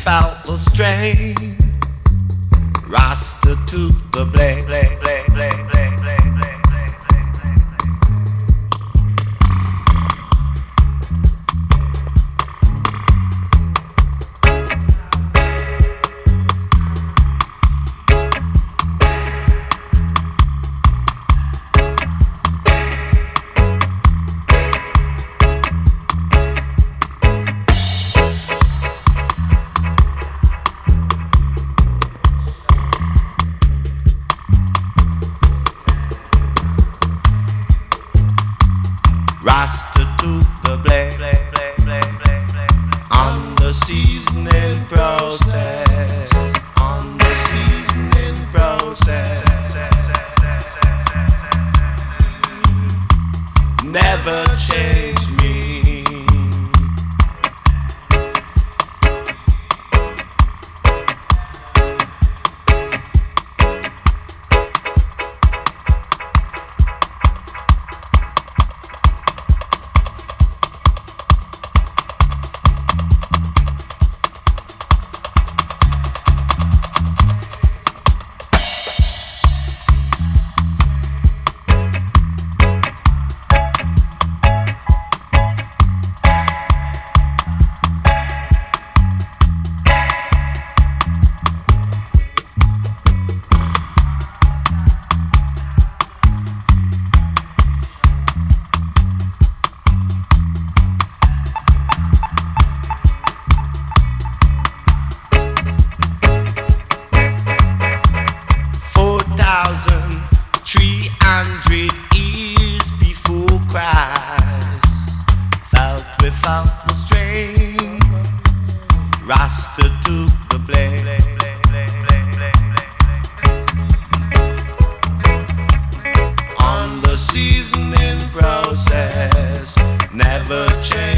felt the strain. Rasta to the blade. Rasta to the blade on the seasoning process, on the seasoning process. Never change me. Years before Christ, felt without the strain. Rasta took the blame. On the seasoning process, never change.